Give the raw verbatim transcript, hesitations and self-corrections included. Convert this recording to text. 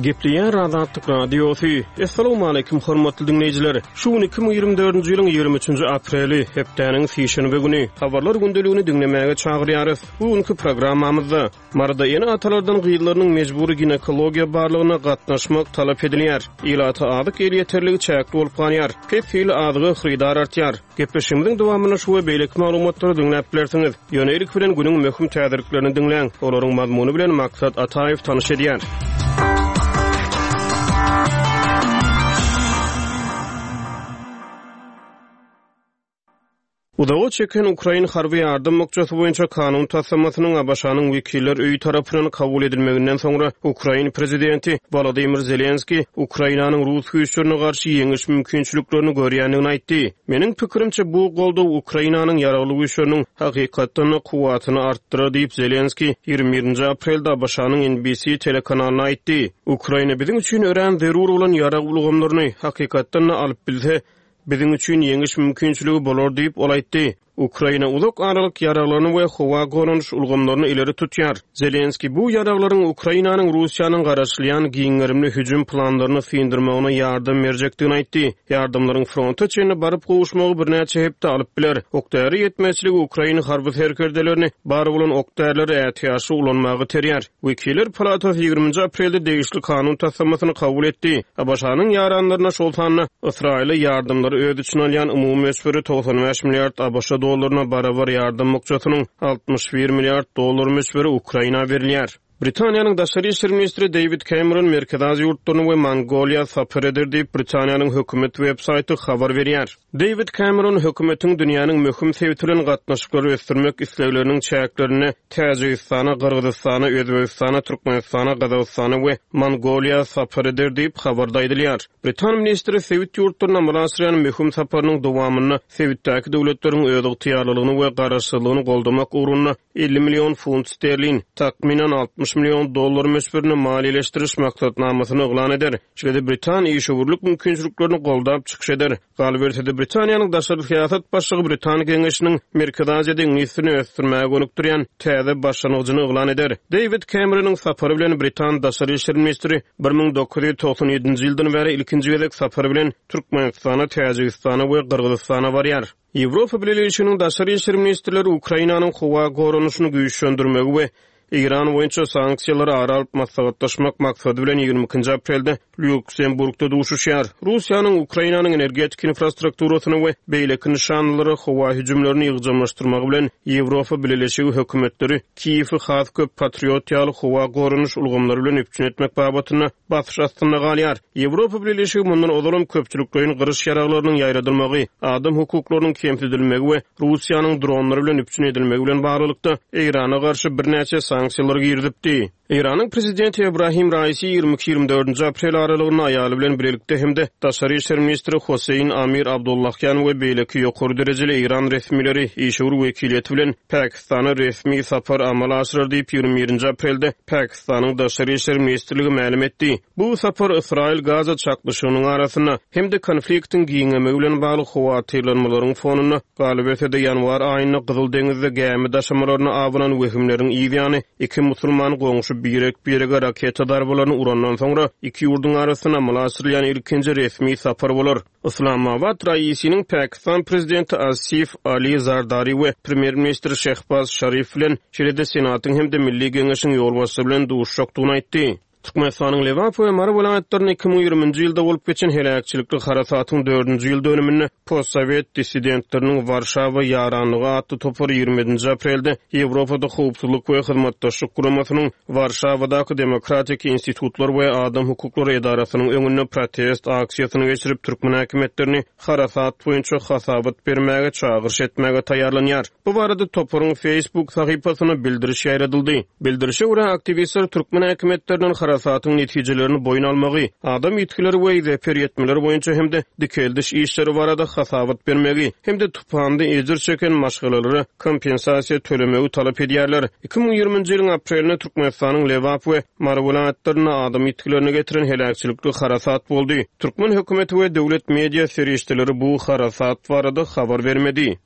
Gepliýän Azatlyk radiosu. Assalamu alaykum hormatly dinleýijiler. Şu iki bin ýygrimi dördünji ýylyň ýygrimi üçünji apreli hepdeniň sýşenbe güni habarlar gündeligini dinlemäge çagyrýarys. Bugünkü programmamyzda marada ýene atalardan gyýylarynyň mejburi ginekologiýa barlygyna gatnaşmak talap edilýär. Ýylaty adyk el ýeterligi çäkli bolup galýar. Pefil adygy hyrydar artýar. Gepleşigimiziň dowamyna şu we beýleki maglumatlary dinläp bilersiňiz. Ýönelik bilen günüň möhüm täzirliklerini dinleň. Olaryň mazmuny bilen maksat Ataýew tanyş edýär. Udağı çeken Ukrayna harby ýardym mokjasy boýunça kanun taslamasynyň Abaşanyň wekiller öýü tarapyndan kabul edilmeginden soňra Ukrayna prezidenti Volodymyr Zelenski Ukrainanyň Rus güýçlerine garşy ýeňiş mümkinçiliklerini görýändigini aýtdy. Meniň pikirimçe bu goldaw Ukrainanyň ýaragly güýçleriniň hakykatdan kuwatyny artdyrar diýip Zelenski ýygrimi birinji aprelde Abaşanyň N B C telekanalyna aýtdy. Ukraina biziň üçin ören zerur bolan ýaragly ulgamlaryny hakykatdan alyp bilse, biziň üçin ýeňiş mümkinçiligi bolar diýip ol aýtdy. Ukraina uzak aralyk ýaraglaryny we howa goranyş ulgamlaryny ileri tutýar. Zelenski bu ýaraglaryň Ukrainanyň Russiýanyň garaşlyan giňerimli hüjüm planlaryny syndirmagyna ýardam berjekdigini aýtdy. Ýardamlaryň fronta çenine baryp gowuşmagy birnäçe hepde alyp biler. Oktaýary ýetmezçiligi Ukraina harby herkerdelerini bar bolan oktaýarlary ätiýaşy ulanmagy terýär. Wekiller palatası ýygrimi aprelde degişli kanun taslamasyny kabul etdi. Abaşanyň ýaranlaryna şol sanyna Israýla ýardamlary öýdi üçin alýan umumy mesberi doksan beş milliard Abaşa dollarına barabar ýardam mokjasynyň altmış bir milliard dollar mesberi Ukraina berilýär. Britaniýanyň daşary işler ministri David Cameron Merkez Aziýa ýurtlaryny we Mongoliýa sapar eder diýip Britaniýanyň hökümet websaýty habar berýär. David Cameron hökümetiň dünýäniň möhüm sebitlerine gatnaşyklary ösdürmek islegleriniň çäklerini Täjikistana, Gyrgyzstana, Özbegistana, Türkmenistana, Gazagystana we Mongoliýa sapar eder diýip habarda aýdylýar. Britaniýa ministri sebit ýurtlaryna murasyryan möhüm saparynyň dowamyny sebitdäki döwletleriň öýdüg tiýarlylygyny we garaşsyzlygyny goldamak ugrunda elli million funt sterlin, takminan altmış milyon dollar mesberini maliýeleşdiriş maksatnamasyny eglan eder. Şeýle Britaniýa işgörlük mümkinçiliklerini goldap çykyş eder. Galbertede Britaniýanyň daşary syýasat başlygy Britaniýa Geňeşiniň Merkez Aziýa deňizini ösdürmäge gönükdirýän täze başlangyjyny eglan eder. David Cameron'yň sapary bilen Britaniýa daşary işler ministri bir ming dokuz ýüz toksan ýedinji ýyldan bäri ilkinji gezek sapary bilen Türkmenistana, Täjikistana we Gyrgyzstana barýar. Ýewropa Birleşiginiň daşary işler ministrleri Ukrainanyň howa goranyşyny güýçlendirmegi we İran boýunça sanksiýalary aralyp maslahatlaşmak maksady bilen ýygrimi ikinji aprelde Lüksemburgda duşuşýar. Russiýanyň Ukrainanyň energetik infrastrukturasyny we beýleki nişanlary howa hüjümlerini ýygyrmaşdyrmagy bilen Ýewropa Birleşigi hökümetleri Kiýewi has köp patriotiýaly howa goranyş ulgamlary bilen öpçün etmek babatyna basyş astyna galýar. Ýewropa Birleşigi mundan ozaram köpçüliklerin gyryş ýaraglarynyň ýaýradylmagy, adam hukuklarynyň kemsizilmegi we Russiýanyň dronlary bilen öpçün edilmegi bilen baglykda Irana garşy birnäçe sanksiýalar girdipdi. İranın prezidenti Ebrahim Raisi ýygrimi iki ýygrimi dördünji aprel aralygyny aýaly bilen birlikde hemde daşary işler ministri Hosein Amir Abdullahyan we beýleki ýokary derejeli İran resmileri işgör wekiliýeti bilen Pakistana resmi sapar amal aşyrar diýip ýygrimi birinji aprelde Pakistanyň daşary işler ministrligi ma'lum etdi. Bu sapar Israil Gaza çaklyşynyň arasyna hemde konfliktiň giňemegi bilen bagly howa tyrlanmalaryň fonuny galibetede ýanwar aýyny Gyzyl deňizde gämi daşamalaryna abylan wehimleriň ýygyany iki musulman goňşy birek birege raketa darbalaryny urandan soňra iki ýurdun arasyna mulasyrlayan ilkinji resmi sapar bolar. Islamabad raýysynyň Pakistan prezidenti Asif Ali Zardari we premier ministri Shehbaz Sharif bilen şeýle-de senatyň hemde Milli Geňeşiň ýolbaşçy bilen duşuşykdygyny aýtdy. Türkmenistanyň Lewap we Mara welaýatlaryny iki ming ýygrimiňji ýylda bolup geçen helakçylykluk harasatyň dördünji ýyl dönemini postsowet dissidentleriniň Warşawa ýaranlygy atly topar ýygrimi yedinji aprelde Ýewropada howpsuzlyk we hyzmatdaşlyk guramasynyň Warşawadaky Demokratik institutlar we adam hukuklary edarasynyň öňünde protest aksiýasyny geçirip türkmen häkimetlerini harasat boýunça hasabat bermäge çagyryş etmäge taýýarlanýar. Bu barada toparyň Facebook sahypasyna bildiriş ýaýradyldy. Bildirişe görä aktivistler türkmen häkimetleriniň hasatyň netijelerini boyun almagy, adam ýetkileri we zeper ýetmeleri boýunça hemde dikeldiş işleri barada hasabat bermegi, hemde tupandy ejir çeken maşgalary kompensasiýa tölemegi talap edýärler. iki ming ýygrimiňji ýylyň aprelinde Türkmenistanyň Lewap we Mara welaýatlaryna adam ýetkilerini getiren helakçylykluk harasat boldy. Türkmen hökümeti we döwlet media serişdeleri bu harasat barada habar bermedi.